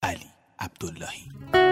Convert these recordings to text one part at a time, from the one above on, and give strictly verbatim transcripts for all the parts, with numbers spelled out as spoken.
علی عبداللهی.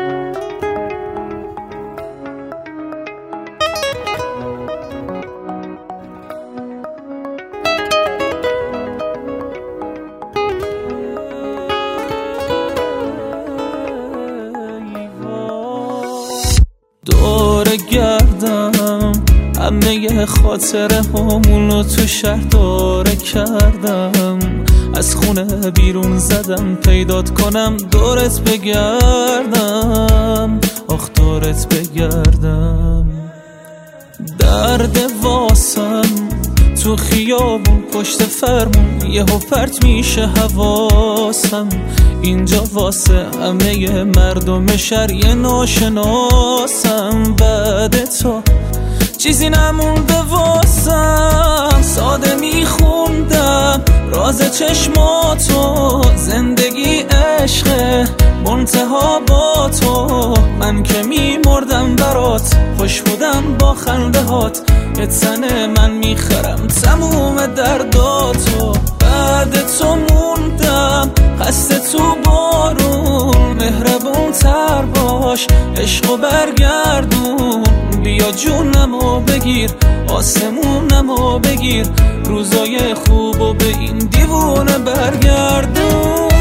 دور گردم همه خاطره همونو تو شهر داره کردم، از خونه بیرون زدم پیدات کنم دورت بگردم، آخ دورت بگردم. درد واسم تو خیابون پشت فرمون یهو پرت میشه حواسم، اینجا واسه همه مردم شهر یه ناشناسم. بعد تو چیزی نمونده واسم، ساده میخوندم راز چشماتو، زندگی عشقه منتها با تو، من که میمردم برات خوش بودم با خنده هات، یه تنه من میخرم تموم درداتو. بعد تو موندم خسته تو بارون، مهربون تر باش عشقو برگردون، بیا جونمو بگیر آسمونمو بگیر، روزای خوبو به این دیوونه برگردون.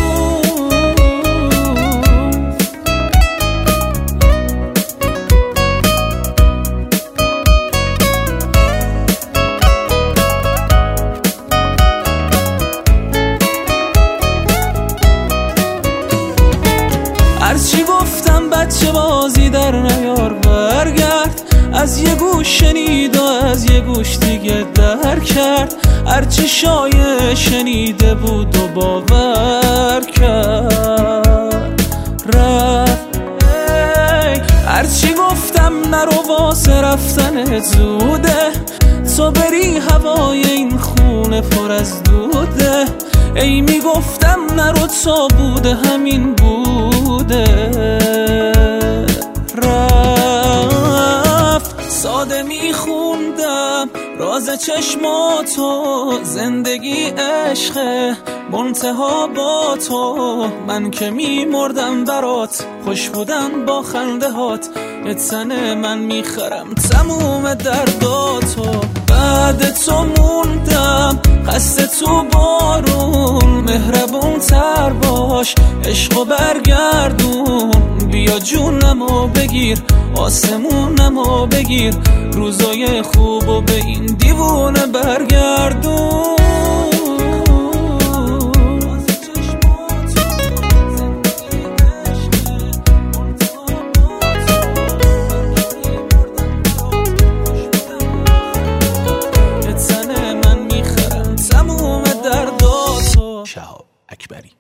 هرچی گفتم بچه بازی در نیار، برگرد از یه گوش شنید و از یه گوش دیگه در کرد، هرچی شایع شنیده بود و باور کرد رفت. هرچی گفتم نرو واسه رفتن زوده، تو بری هوای این خونه پر از دوده، ای میگفتم نرو تا بوده همین بوده رفت. ساده میخوندم راز چشماتو، زندگی عشقه منتها با تو، من که میمردم برات خوش بودم با خنده هات، یه تنه من میخرم تموم درداتو. بعد تو موندم خسته تو بارون، مهربون تر باش عشقو برگردون، بیا جونمو بگیر آسمونمو بگیر، روزای خوبو به این دیوونه برگردون. شهاب اکبری.